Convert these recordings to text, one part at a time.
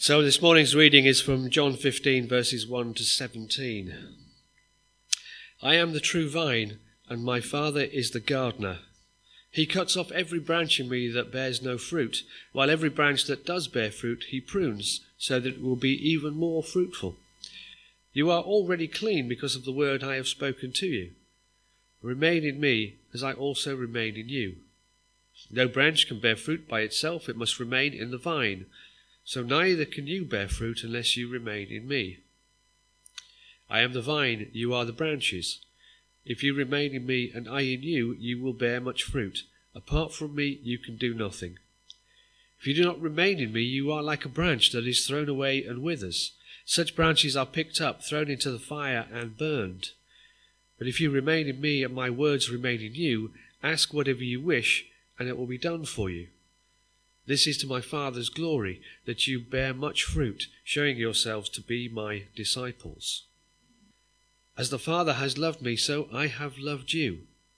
So this morning's reading is from John 15, verses 1 to 17. I am the true vine, and my Father is the gardener. He cuts off every branch in me that bears no fruit, while every branch that does bear fruit he prunes, so that it will be even more fruitful. You are already clean because of the word I have spoken to you. Remain in me, as I also remain in you. No branch can bear fruit by itself, it must remain in the vine. So neither can you bear fruit unless you remain in me. I am the vine, you are the branches. If you remain in me and I in you, you will bear much fruit. Apart from me, you can do nothing. If you do not remain in me, you are like a branch that is thrown away and withers. Such branches are picked up, thrown into the fire, and burned. But if you remain in me and my words remain in you, ask whatever you wish, and it will be done for you. This is to my Father's glory, that you bear much fruit, showing yourselves to be my disciples. As the Father has loved me, so I have loved you.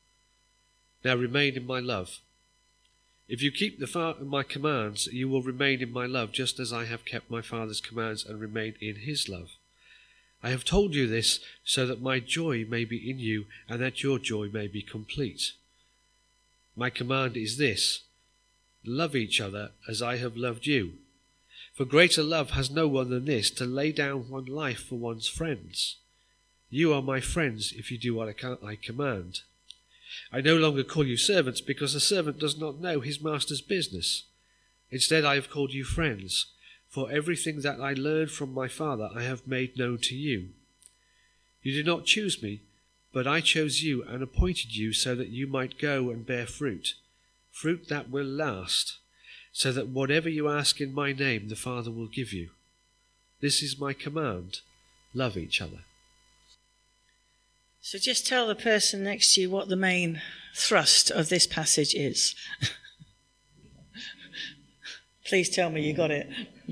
Now remain in my love. If you keep my commands, you will remain in my love, just as I have kept my Father's commands and remained in his love. I have told you this so that my joy may be in you and that your joy may be complete. My command is this: love each other as I have loved you. For greater love has no one than this, to lay down one's life for one's friends. You are my friends if you do what I command. I no longer call you servants, because a servant does not know his master's business. Instead, I have called you friends, for everything that I learned from my Father I have made known to you. You did not choose me, but I chose you and appointed you so that you might go and bear fruit that will last, so that whatever you ask in my name the Father will give you. This is my command: love each other. So just tell the person next to you what the main thrust of this passage is. Please tell me you got it.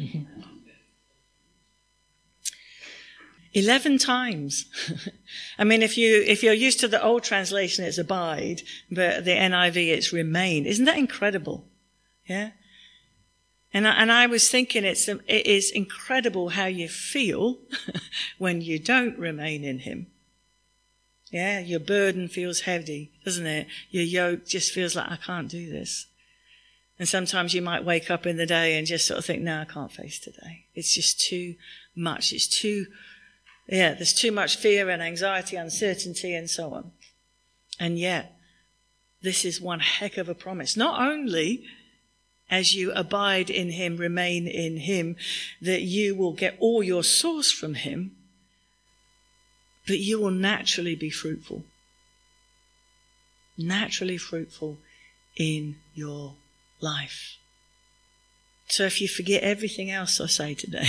11 times. I mean, if you're used to the old translation, it's abide, but the NIV, it's remain. Isn't that incredible? Yeah. And I was thinking it is incredible how you feel when you don't remain in him. Yeah, your burden feels heavy, doesn't it? Your yoke just feels like, I can't do this. And sometimes you might wake up in the day and just sort of think, no, I can't face today. It's just too much. There's too much fear and anxiety, uncertainty, and so on. And yet, this is one heck of a promise. Not only as you abide in him, remain in him, that you will get all your source from him, but you will naturally be fruitful. Naturally fruitful in your life. So if you forget everything else I say today,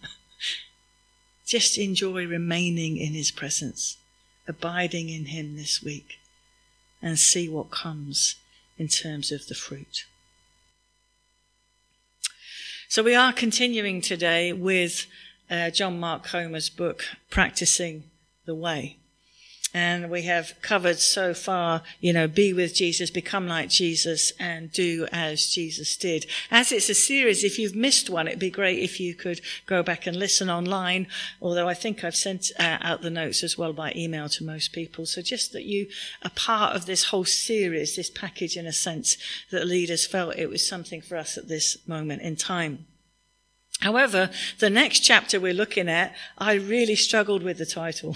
just enjoy remaining in his presence, abiding in him this week, and see what comes in terms of the fruit. So we are continuing today with John Mark Comer's book, Practicing the Way. And we have covered so far, be with Jesus, become like Jesus, and do as Jesus did. As it's a series, if you've missed one, it'd be great if you could go back and listen online, although I think I've sent out the notes as well by email to most people. So just that you are part of this whole series, this package in a sense, that leaders felt it was something for us at this moment in time. However, the next chapter we're looking at, I really struggled with the title.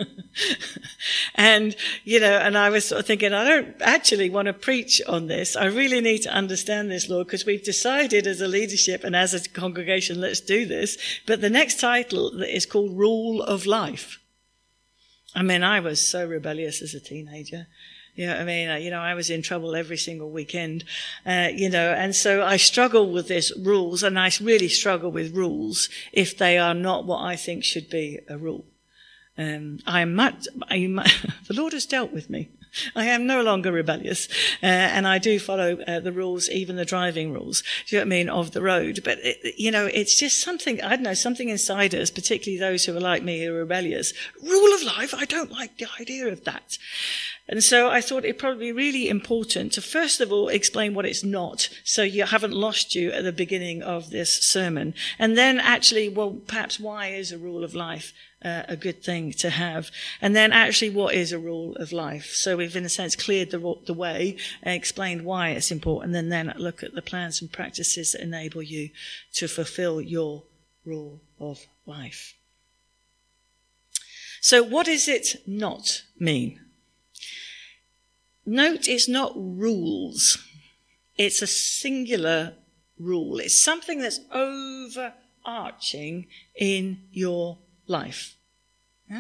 And I was sort of thinking, I don't actually want to preach on this. I really need to understand this, Lord, because we've decided as a leadership and as a congregation, let's do this. But the next title is called Rule of Life. I mean, I was so rebellious as a teenager. I was in trouble every single weekend, and so I struggle with this rules, and I really struggle with rules if they are not what I think should be a rule. The Lord has dealt with me. I am no longer rebellious, and I do follow the rules, even the driving rules, do you know what I mean, of the road. But, it's just something, I don't know, something inside us, particularly those who are like me, who are rebellious. Rule of life, I don't like the idea of that. And so I thought it'd probably be really important to first of all explain what it's not, so you haven't lost you at the beginning of this sermon. And then actually, well, perhaps why is a rule of life a good thing to have? And then actually, what is a rule of life? So we've, in a sense, cleared the way and explained why it's important, and then look at the plans and practices that enable you to fulfill your rule of life. So what does it not mean? Note, it's not rules. It's a singular rule. It's something that's overarching in your life. Yeah?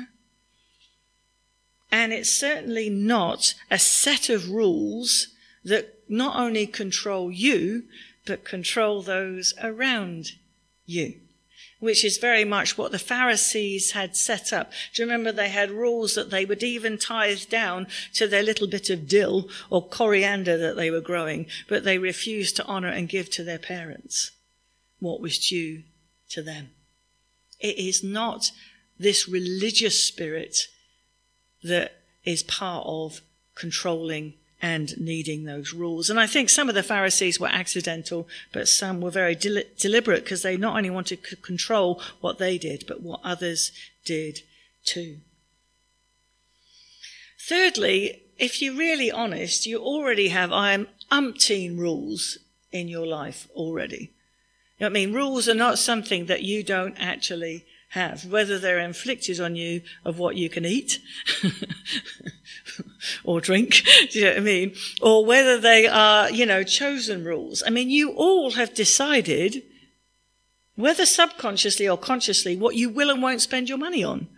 And it's certainly not a set of rules that not only control you, but control those around you, which is very much what the Pharisees had set up. Do you remember they had rules that they would even tithe down to their little bit of dill or coriander that they were growing, but they refused to honour and give to their parents what was due to them. It is not this religious spirit that is part of controlling and needing those rules. And I think some of the Pharisees were accidental, but some were very deliberate, because they not only wanted to control what they did, but what others did too. Thirdly, if you're really honest, you already have umpteen rules in your life already. You know what I mean? Rules are not something that you don't actually have, whether they're inflicted on you of what you can eat or drink, do you know what I mean? Or whether they are, chosen rules. I mean, you all have decided, whether subconsciously or consciously, what you will and won't spend your money on.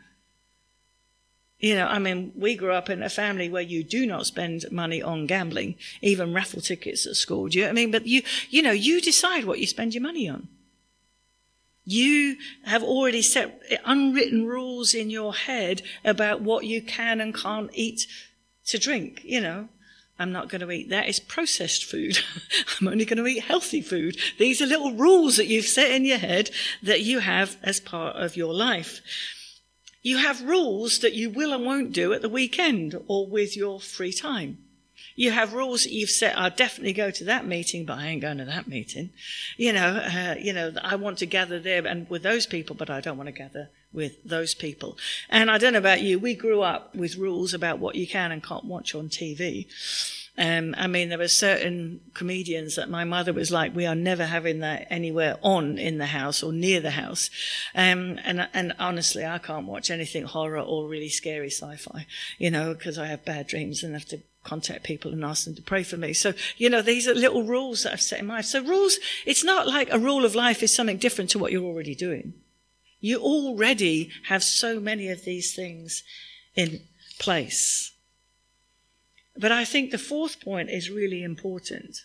We grew up in a family where you do not spend money on gambling, even raffle tickets at school. Do you know what I mean? But you decide what you spend your money on. You have already set unwritten rules in your head about what you can and can't eat to drink. I'm not going to eat that. It's processed food. I'm only going to eat healthy food. These are little rules that you've set in your head that you have as part of your life. You have rules that you will and won't do at the weekend or with your free time. You have rules that you've set, I'll definitely go to that meeting, but I ain't going to that meeting. I want to gather there and with those people, but I don't want to gather with those people. And I don't know about you, we grew up with rules about what you can and can't watch on TV. There were certain comedians that my mother was like, we are never having that anywhere on in the house or near the house. And honestly, I can't watch anything horror or really scary sci-fi, because I have bad dreams and have to contact people and ask them to pray for me. So, these are little rules that I've set in my life. So rules, it's not like a rule of life is something different to what you're already doing. You already have so many of these things in place. But I think the fourth point is really important.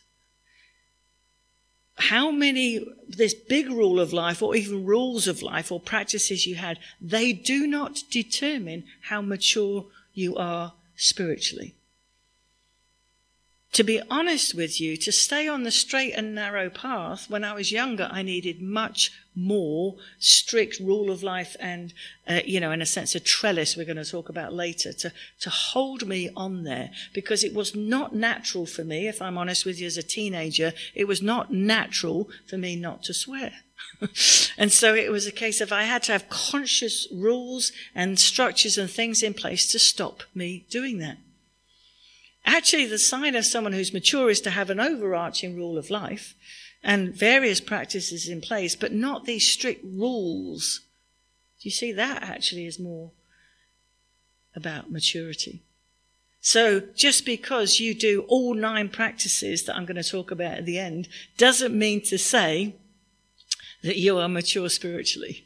How many, this big rule of life or even rules of life or practices you had, they do not determine how mature you are spiritually. To be honest with you, to stay on the straight and narrow path, when I was younger, I needed much more strict rule of life and, in a sense, a trellis we're going to talk about later, to hold me on there. Because it was not natural for me, if I'm honest with you, as a teenager, it was not natural for me not to swear. And so it was a case of I had to have conscious rules and structures and things in place to stop me doing that. Actually, the sign of someone who's mature is to have an overarching rule of life and various practices in place, but not these strict rules. Do you see? That actually is more about maturity. So just because you do all 9 practices that I'm going to talk about at the end doesn't mean to say that you are mature spiritually.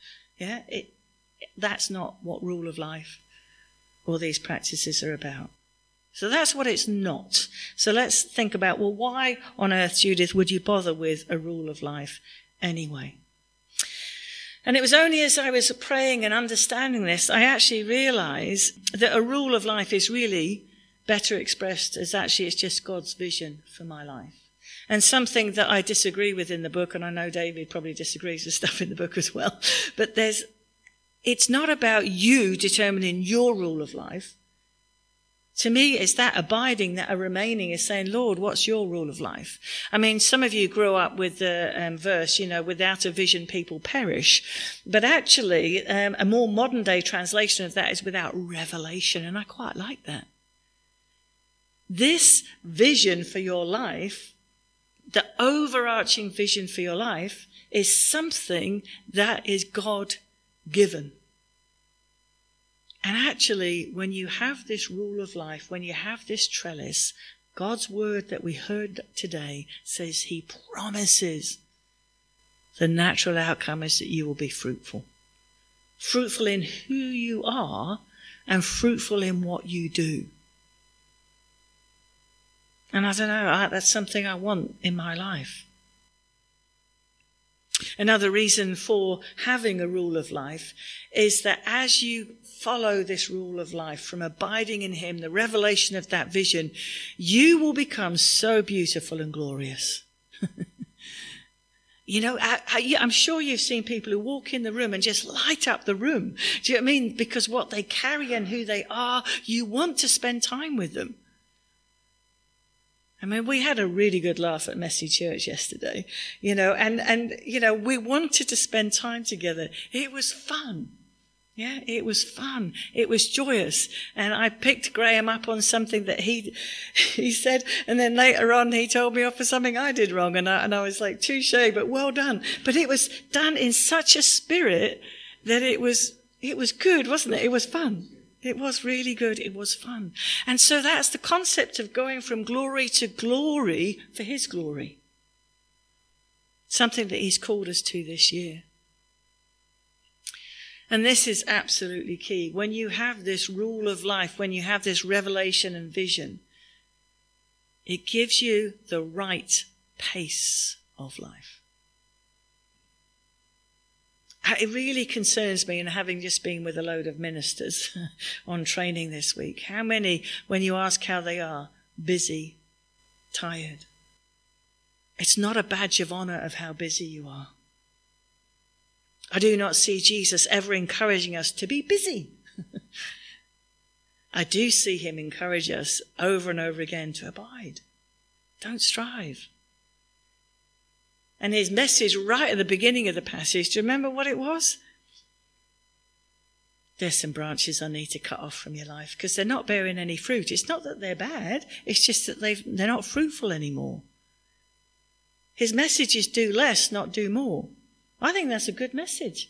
That's not what rule of life or these practices are about. So that's what it's not. So let's think about, why on earth, Judith, would you bother with a rule of life anyway? And it was only as I was praying and understanding this, I actually realized that a rule of life is really better expressed as actually it's just God's vision for my life. And something that I disagree with in the book, and I know David probably disagrees with stuff in the book as well, but it's not about you determining your rule of life. To me, it's that abiding, that remaining is saying, Lord, what's your rule of life? I mean, some of you grew up with the verse, without a vision, people perish. But actually, a more modern day translation of that is without revelation. And I quite like that. This vision for your life, the overarching vision for your life, is something that is God-given. And actually, when you have this rule of life, when you have this trellis, God's word that we heard today says he promises the natural outcome is that you will be fruitful. Fruitful in who you are and fruitful in what you do. And I don't know, that's something I want in my life. Another reason for having a rule of life is that as you follow this rule of life, from abiding in him, the revelation of that vision, you will become so beautiful and glorious. I'm sure you've seen people who walk in the room and just light up the room. Do you know what I mean? Because what they carry and who they are, you want to spend time with them. I mean, we had a really good laugh at Messy Church yesterday, and we wanted to spend time together. It was fun. Yeah, it was fun. It was joyous. And I picked Graham up on something that he said, and then later on he told me off for something I did wrong, and I was like, touché, but well done. But it was done in such a spirit that it was good, wasn't it? It was fun. It was really good. It was fun. And so that's the concept of going from glory to glory for his glory. Something that he's called us to this year. And this is absolutely key. When you have this rule of life, when you have this revelation and vision, it gives you the right pace of life. It really concerns me, and having just been with a load of ministers on training this week, how many, when you ask how they are, busy, tired. It's not a badge of honor of how busy you are. I do not see Jesus ever encouraging us to be busy. I do see him encourage us over and over again to abide. Don't strive. And his message right at the beginning of the passage, do you remember what it was? There's some branches I need to cut off from your life because they're not bearing any fruit. It's not that they're bad. It's just that they're not fruitful anymore. His message is do less, not do more. I think that's a good message.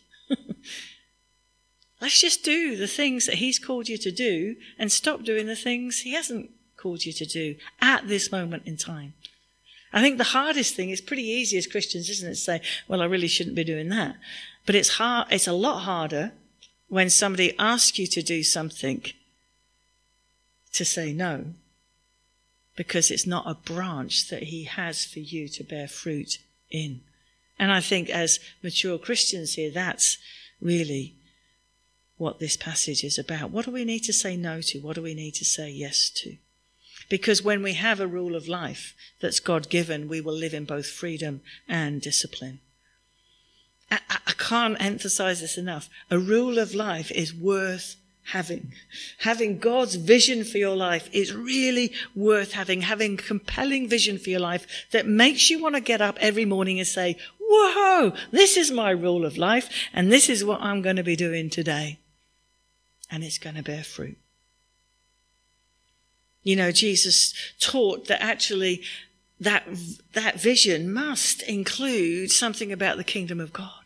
Let's just do the things that he's called you to do and stop doing the things he hasn't called you to do at this moment in time. I think the hardest thing is pretty easy as Christians, isn't it, to say, well, I really shouldn't be doing that. But it's hard. It's a lot harder when somebody asks you to do something to say no, because it's not a branch that he has for you to bear fruit in. And I think as mature Christians here, that's really what this passage is about. What do we need to say no to? What do we need to say yes to? Because when we have a rule of life that's God-given, we will live in both freedom and discipline. I can't emphasize this enough. A rule of life is worth having. Having God's vision for your life is really worth having. Having compelling vision for your life that makes you want to get up every morning and say, whoa, this is my rule of life and this is what I'm going to be doing today. And it's going to bear fruit. Jesus taught that actually that vision must include something about the kingdom of God.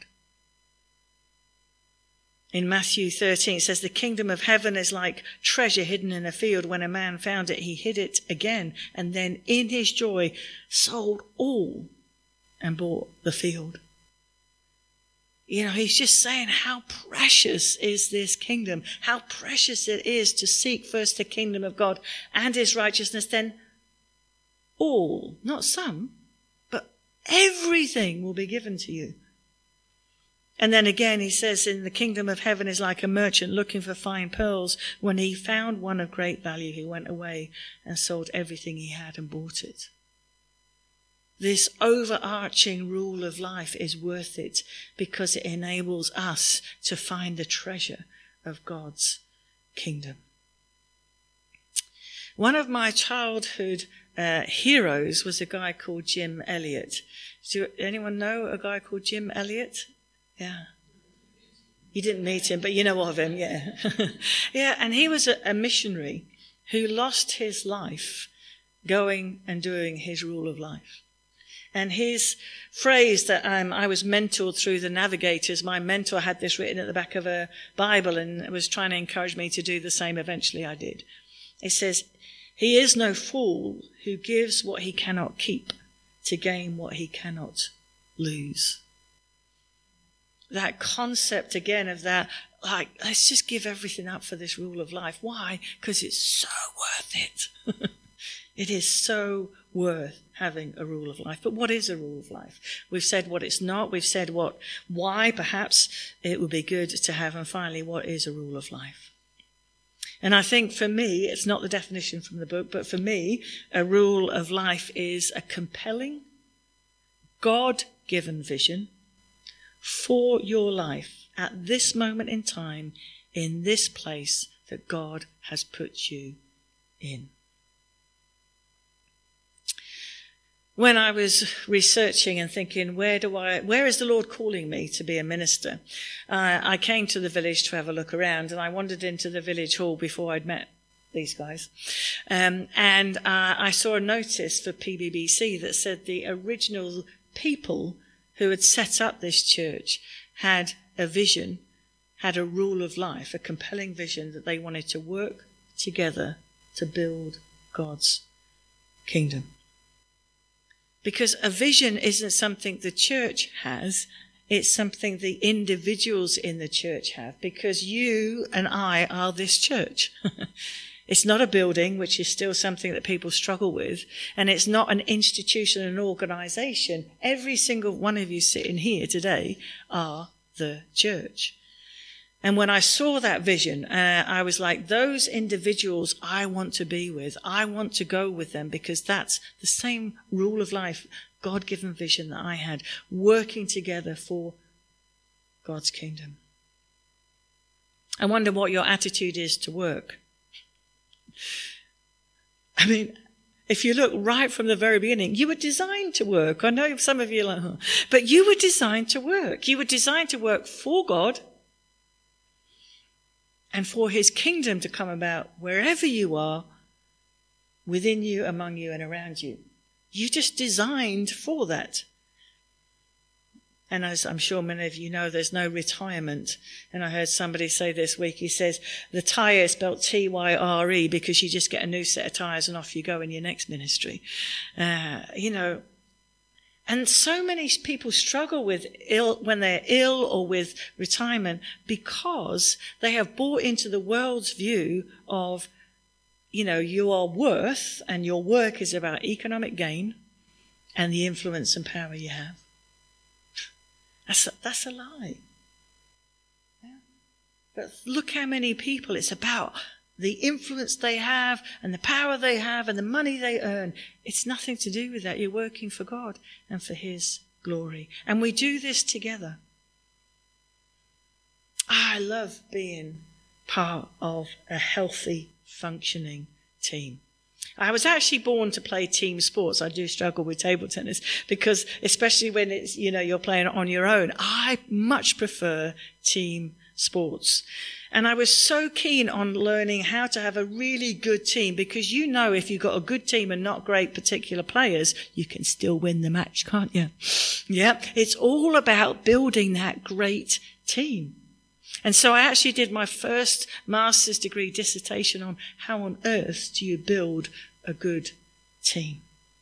In Matthew 13, it says, the kingdom of heaven is like treasure hidden in a field. When a man found it, he hid it again, and then in his joy sold all and bought the field. He's just saying how precious is this kingdom, how precious it is to seek first the kingdom of God and his righteousness, then all, not some, but everything will be given to you. And then again, he says, in the kingdom of heaven is like a merchant looking for fine pearls. When he found one of great value, he went away and sold everything he had and bought it. This overarching rule of life is worth it because it enables us to find the treasure of God's kingdom. One of my childhood heroes was a guy called Jim Elliot. Do anyone know a guy called Jim Elliot? Yeah. You didn't meet him, but you know of him, yeah. Yeah, and he was a missionary who lost his life going and doing his rule of life. And his phrase that I was mentored through the Navigators, my mentor had this written at the back of a Bible and was trying to encourage me to do the same. Eventually I did. It says, "He is no fool who gives what he cannot keep to gain what he cannot lose." That concept again of that, like, let's just give everything up for this rule of life. Why? Because it's so worth it. It is so worth having a rule of life. But what is a rule of life? We've said what it's not. We've said why perhaps it would be good to have. And finally, what is a rule of life? And I think for me, it's not the definition from the book, but for me, a rule of life is a compelling, God-given vision for your life at this moment in time, in this place that God has put you in. When I was researching and thinking, where is the Lord calling me to be a minister? I came to the village to have a look around, and I wandered into the village hall before I'd met these guys. And I saw a notice for PBBC that said the original people who had set up this church had a vision, had a rule of life, a compelling vision that they wanted to work together to build God's kingdom. Because a vision isn't something the church has, it's something the individuals in the church have, because you and I are this church. It's not a building, which is still something that people struggle with, and it's not an institution, an organisation. Every single one of you sitting here today are the church. And when I saw that vision, I was like, those individuals I want to be with. I want to go with them because that's the same rule of life, God-given vision that I had, working together for God's kingdom. I wonder what your attitude is to work. I mean, if you look right from the very beginning, you were designed to work. I know some of you are like, but you were designed to work. You were designed to work for God and for his kingdom to come about wherever you are, within you, among you, and around you. You're just designed for that. And as I'm sure many of you know, there's no retirement. And I heard somebody say this week, he says, the tyre is spelled Tyre because you just get a new set of tyres and off you go in your next ministry. And so many people struggle with when they're ill or with retirement because they have bought into the world's view of, you are worth and your work is about economic gain and the influence and power you have. That's a lie. Yeah. But look how many people it's about the influence they have and the power they have and the money they earn. It's nothing to do with that. You're working for God and for his glory. And we do this together. I love being part of a healthy, functioning team. I was actually born to play team sports. I do struggle with table tennis because especially when it's, you're playing on your own, I much prefer team sports. And I was so keen on learning how to have a really good team because if you've got a good team and not great particular players, you can still win the match, can't you? Yeah, it's all about building that great team. And so I actually did my first master's degree dissertation on how on earth do you build a good team.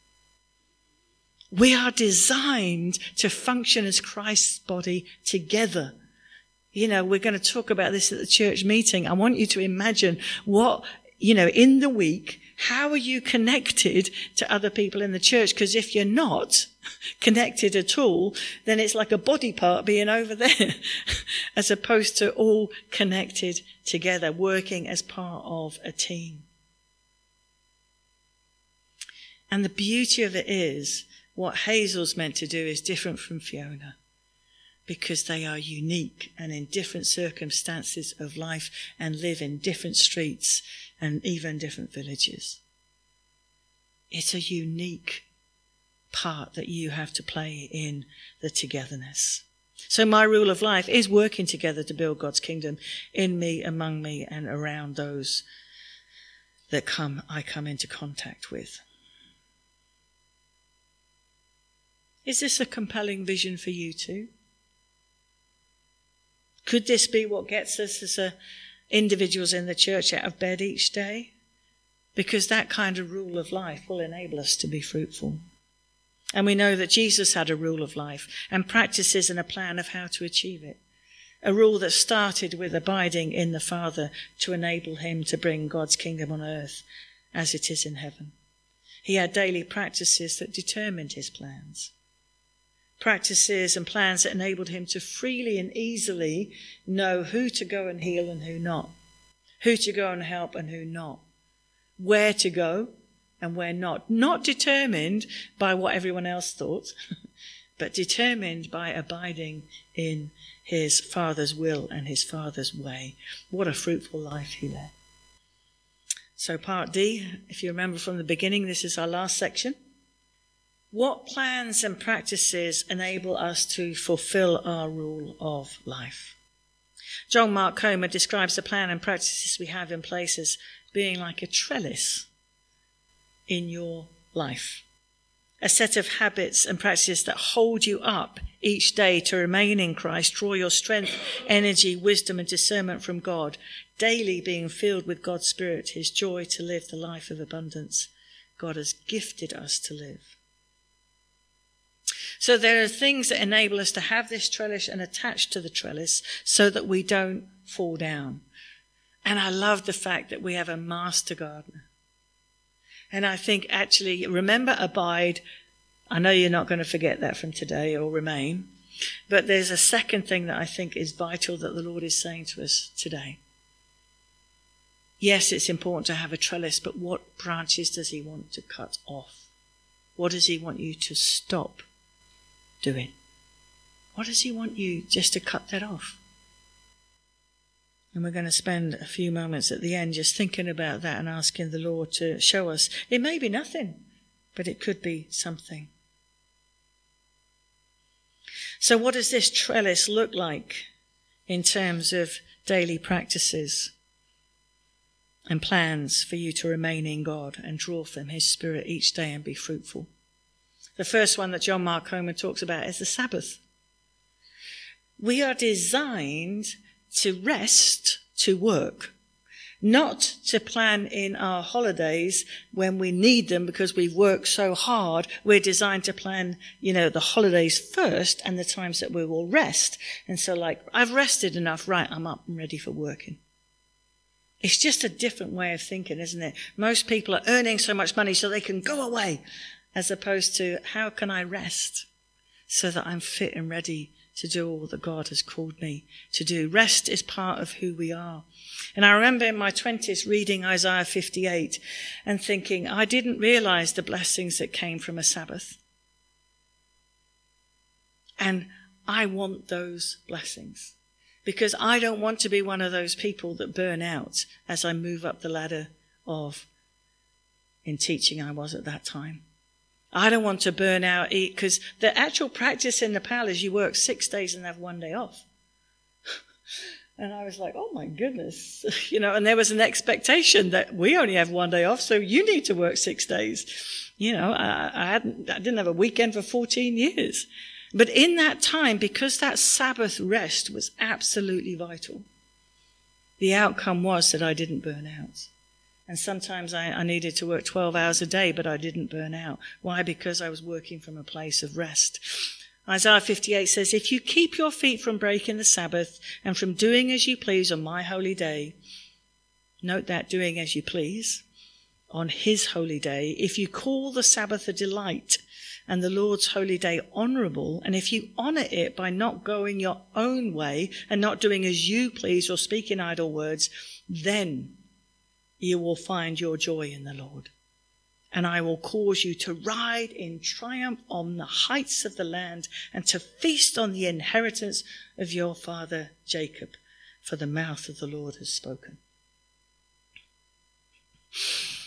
We are designed to function as Christ's body together. We're going to talk about this at the church meeting. I want you to imagine in the week, how are you connected to other people in the church? Because if you're not connected at all, then it's like a body part being over there as opposed to all connected together, working as part of a team. And the beauty of it is what Hazel's meant to do is different from Fiona, because they are unique and in different circumstances of life and live in different streets and even different villages. It's a unique part that you have to play in the togetherness. So my rule of life is working together to build God's kingdom in me, among me, and around those that I come into contact with. Is this a compelling vision for you too? Could this be what gets us as individuals in the church out of bed each day? Because that kind of rule of life will enable us to be fruitful. And we know that Jesus had a rule of life and practices and a plan of how to achieve it. A rule that started with abiding in the Father to enable him to bring God's kingdom on earth as it is in heaven. He had daily practices that determined his plans. Practices and plans that enabled him to freely and easily know who to go and heal and who not. Who to go and help and who not. Where to go and where not. Not determined by what everyone else thought, but determined by abiding in his Father's will and his Father's way. What a fruitful life he led. So part D, if you remember from the beginning, this is our last section. What plans and practices enable us to fulfill our rule of life? John Mark Comer describes the plan and practices we have in place as being like a trellis in your life. A set of habits and practices that hold you up each day to remain in Christ, draw your strength, energy, wisdom and discernment from God, daily being filled with God's Spirit, his joy to live the life of abundance God has gifted us to live. So there are things that enable us to have this trellis and attach to the trellis so that we don't fall down. And I love the fact that we have a master gardener. And I think actually, remember, abide. I know you're not going to forget that from today or remain. But there's a second thing that I think is vital that the Lord is saying to us today. Yes, it's important to have a trellis, but what branches does he want to cut off? What does he want you to stop doing? What does he want you just to cut that off? And we're going to spend a few moments at the end just thinking about that and asking the Lord to show us. It may be nothing, but it could be something. So what does this trellis look like in terms of daily practices and plans for you to remain in God and draw from his Spirit each day and be fruitful? The first one that John Mark Comer talks about is the Sabbath. We are designed to rest, to work, not to plan in our holidays when we need them because we've worked so hard. We're designed to plan, the holidays first and the times that we will rest. And so I've rested enough, right, I'm up and ready for working. It's just a different way of thinking, isn't it? Most people are earning so much money so they can go away, as opposed to how can I rest so that I'm fit and ready to do all that God has called me to do. Rest is part of who we are. And I remember in my 20s reading Isaiah 58 and thinking, I didn't realize the blessings that came from a Sabbath. And I want those blessings because I don't want to be one of those people that burn out as I move up the ladder in teaching I was at that time. I don't want to burn out because the actual practice in Nepal is you work 6 days and have 1 day off. And I was like, oh my goodness, and there was an expectation that we only have 1 day off, so you need to work 6 days. I didn't have a weekend for 14 years. But in that time, because that Sabbath rest was absolutely vital, the outcome was that I didn't burn out. And sometimes I needed to work 12 hours a day, but I didn't burn out. Why? Because I was working from a place of rest. Isaiah 58 says, if you keep your feet from breaking the Sabbath and from doing as you please on my holy day, note that, doing as you please, on his holy day, if you call the Sabbath a delight and the Lord's holy day honorable, and if you honor it by not going your own way and not doing as you please or speaking idle words, then you will find your joy in the Lord. And I will cause you to ride in triumph on the heights of the land and to feast on the inheritance of your father Jacob, for the mouth of the Lord has spoken.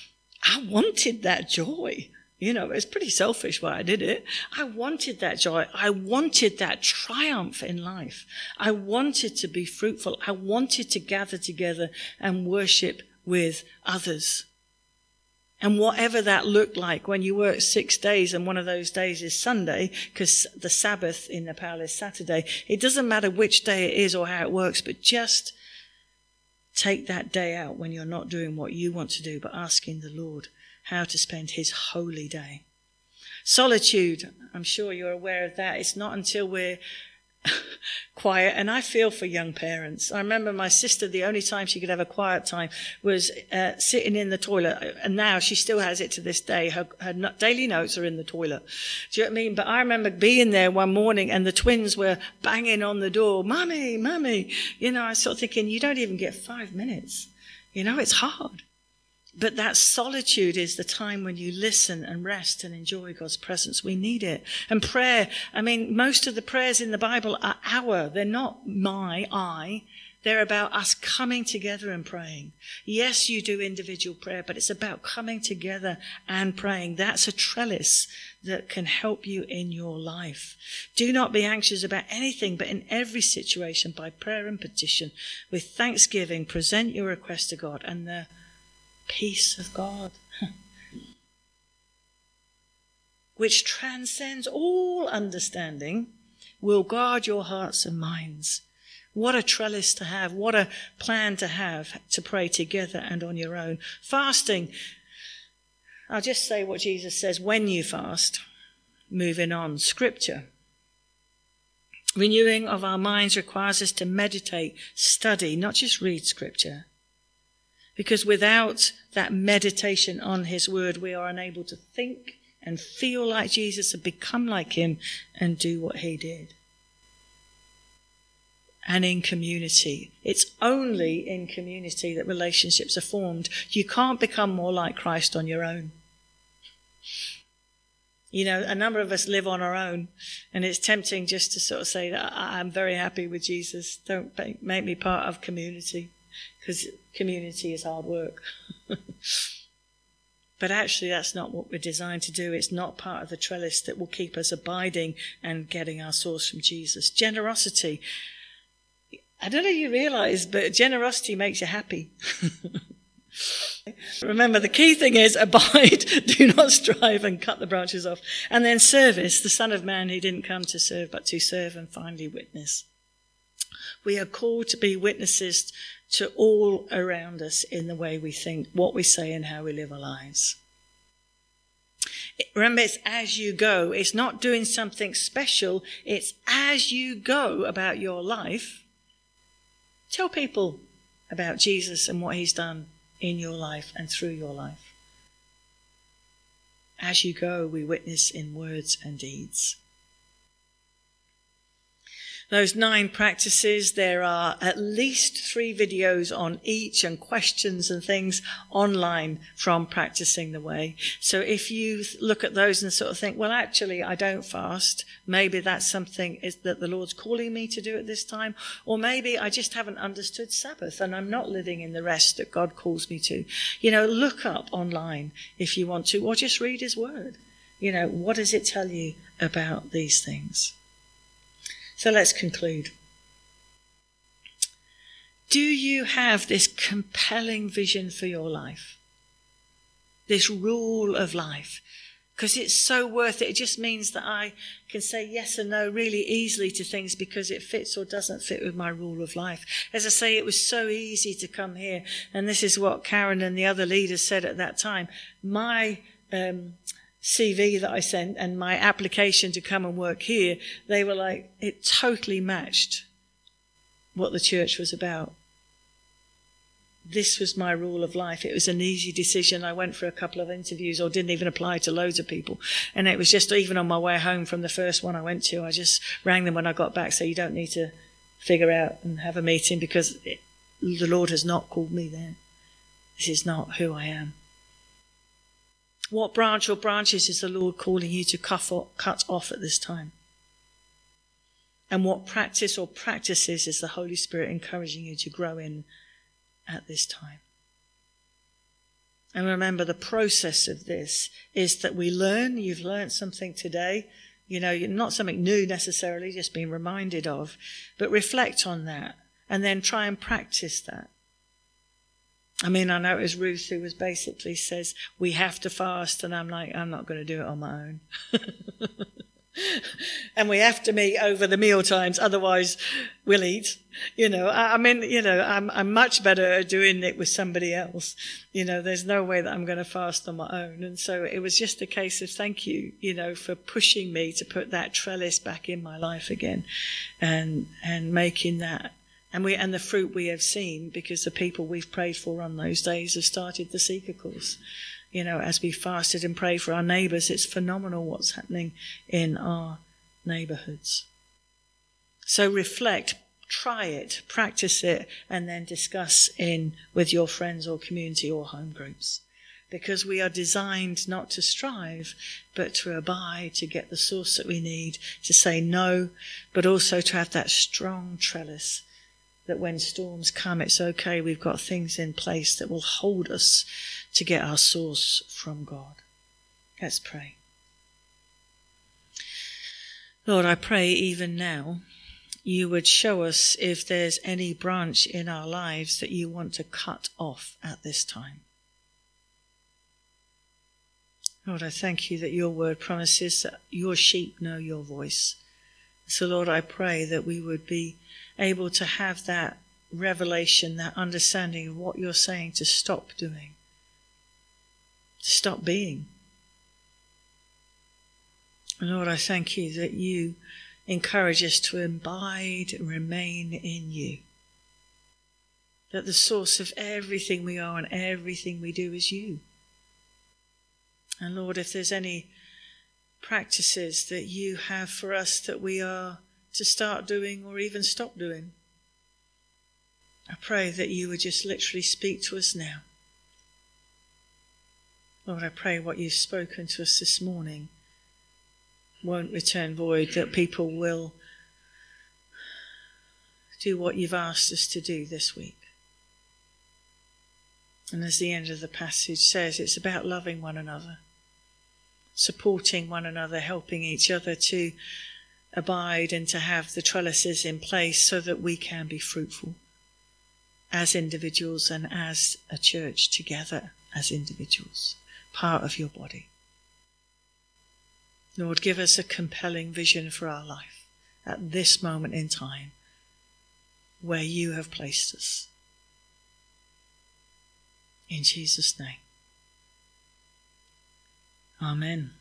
I wanted that joy. You know, it's pretty selfish why I did it. I wanted that joy. I wanted that triumph in life. I wanted to be fruitful. I wanted to gather together and worship with others. And whatever that looked like, when you work 6 days and one of those days is Sunday, because the Sabbath in Nepal is Saturday, it doesn't matter which day it is or how it works, but just take that day out when you're not doing what you want to do, but asking the Lord how to spend his holy day. Solitude, I'm sure you're aware of that. It's not until we're quiet, and I feel for young parents. I remember my sister, the only time she could have a quiet time was sitting in the toilet, and now she still has it to this day. Her daily notes are in the toilet. Do you know what I mean? But I remember being there one morning and the twins were banging on the door, "Mummy, Mummy." You know, I was sort of thinking, you don't even get 5 minutes. You know, it's hard. But that solitude is the time when you listen and rest and enjoy God's presence. We need it. And prayer, I mean, most of the prayers in the Bible are our. They're not I. They're about us coming together and praying. Yes, you do individual prayer, but it's about coming together and praying. That's a trellis that can help you in your life. Do not be anxious about anything, but in every situation, by prayer and petition, with thanksgiving, present your request to God, and the peace of God, which transcends all understanding, will guard your hearts and minds. What a trellis to have. What a plan to have to pray together and on your own. Fasting. I'll just say what Jesus says when you fast. Moving on. Scripture. Renewing of our minds requires us to meditate, study, not just read Scripture. Because without that meditation on his word, we are unable to think and feel like Jesus and become like him and do what he did. And in community. It's only in community that relationships are formed. You can't become more like Christ on your own. You know, a number of us live on our own, and it's tempting just to sort of say that I'm very happy with Jesus. Don't make me part of community. Because community is hard work. But actually that's not what we're designed to do. It's not part of the trellis that will keep us abiding and getting our source from Jesus. Generosity. I don't know if you realise, but generosity makes you happy. Remember, the key thing is abide, do not strive, and cut the branches off. And then service, the Son of Man who didn't come to serve, but to serve and finally witness. We are called to be witnesses to all around us in the way we think, what we say, and how we live our lives. Remember, it's as you go. It's not doing something special. It's as you go about your life. Tell people about Jesus and what he's done in your life and through your life. As you go, we witness in words and deeds. Those 9 practices, there are at least 3 videos on each and questions and things online from Practicing the Way. So if you look at those and sort of think, well, actually, I don't fast. Maybe that's something that the Lord's calling me to do at this time. Or maybe I just haven't understood Sabbath and I'm not living in the rest that God calls me to. You know, look up online if you want to, or just read his word. You know, what does it tell you about these things? So let's conclude. Do you have this compelling vision for your life? This rule of life? Because it's so worth it. It just means that I can say yes and no really easily to things because it fits or doesn't fit with my rule of life. As I say, it was so easy to come here. And this is what Karen and the other leaders said at that time. My CV that I sent and my application to come and work here, they were like, it totally matched what the church was about. This was my rule of life. It was an easy decision. I went for a couple of interviews or didn't even apply to loads of people. And it was just even on my way home from the first one I went to, I just rang them when I got back. So you don't need to figure out and have a meeting because the Lord has not called me there. This is not who I am. What branch or branches is the Lord calling you to cut off at this time? And what practice or practices is the Holy Spirit encouraging you to grow in at this time? And remember, the process of this is that we learn. You've learned something today. Not something new necessarily, just being reminded of, but reflect on that and then try and practice that. I know it was Ruth who was basically says, we have to fast, and I'm like, I'm not going to do it on my own. And we have to meet over the meal times, otherwise we'll eat. I'm much better at doing it with somebody else. There's no way that I'm going to fast on my own. And so it was just a case of thank you, for pushing me to put that trellis back in my life again and making that. And the fruit we have seen, because the people we've prayed for on those days have started the Seeker course. As we fasted and prayed for our neighbours, it's phenomenal what's happening in our neighbourhoods. So reflect, try it, practice it, and then discuss with your friends or community or home groups. Because we are designed not to strive, but to abide, to get the source that we need, to say no, but also to have that strong trellis that when storms come, it's okay, we've got things in place that will hold us to get our source from God. Let's pray. Lord, I pray even now you would show us if there's any branch in our lives that you want to cut off at this time. Lord, I thank you that your word promises that your sheep know your voice. So, Lord, I pray that we would be able to have that revelation, that understanding of what you're saying to stop doing, to stop being. And Lord, I thank you that you encourage us to abide and remain in you. That the source of everything we are and everything we do is you. And Lord, if there's any practices that you have for us that we are to start doing or even stop doing, I pray that you would just literally speak to us now. Lord, I pray what you've spoken to us this morning won't return void, that people will do what you've asked us to do this week. And as the end of the passage says, it's about loving one another, supporting one another, helping each other to abide and to have the trellises in place so that we can be fruitful as individuals and as a church together as individuals, part of your body. Lord, give us a compelling vision for our life at this moment in time where you have placed us. In Jesus' name. Amen.